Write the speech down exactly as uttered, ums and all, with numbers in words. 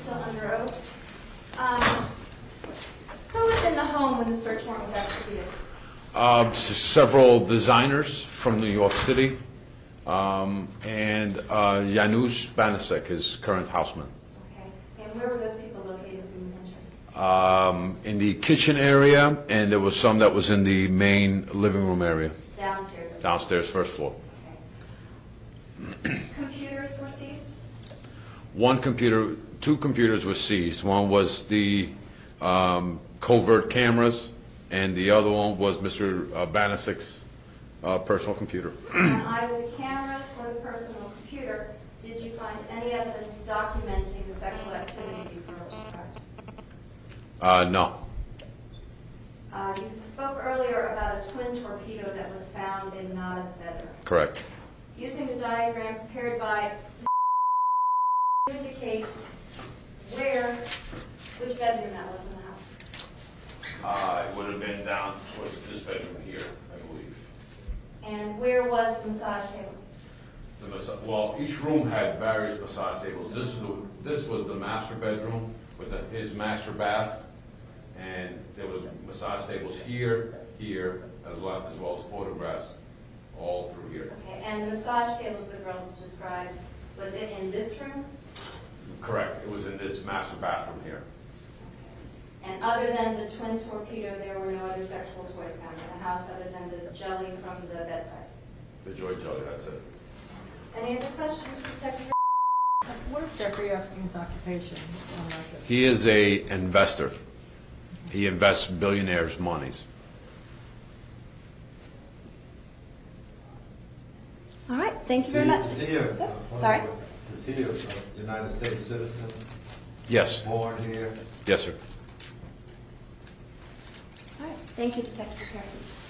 still under oath. Um, who was in the home when the search warrant was executed? Uh, s- several designers from New York City, um, and uh, Janusz Banasek, his current houseman. Okay. And where were those people located, if you mentioned? Um, in the kitchen area, and there was some that was in the main living room area, Downstairs. downstairs, first floor. Okay. Computers were seized? One computer, two computers were seized. One was the um, covert cameras, and the other one was Mister Banasek's uh, personal computer. On either the cameras or the personal computer, did you find any evidence documenting the sexual activity these girls described? Uh, no. Uh, you spoke earlier about a twin torpedo that was found in Nada's bedroom. Correct. Using the diagram prepared by indicate where, which bedroom that was in the house. Uh, it would have been down towards this bedroom here, I believe. And where was the massage table? The massa- well, each room had various massage tables. This is the, this was the master bedroom with the, his master bath, and there was massage tables here, here, as well as well as photographs all through here. Okay, and the massage tables the girls described, was it in this room? Correct. It was in this master bathroom here. And other than the twin torpedo, there were no other sexual toys found in the house other than the jelly from the bedside. The Joy Jelly, that's it. Any other questions for Detective? What is Jeffrey Epstein's occupation on record? He is a investor. He invests billionaires' monies. All right, thank you very much. Is he a- Oops, sorry? Is he a United States citizen, Yes. born here? Yes, sir. All right, thank you, Detective Carey.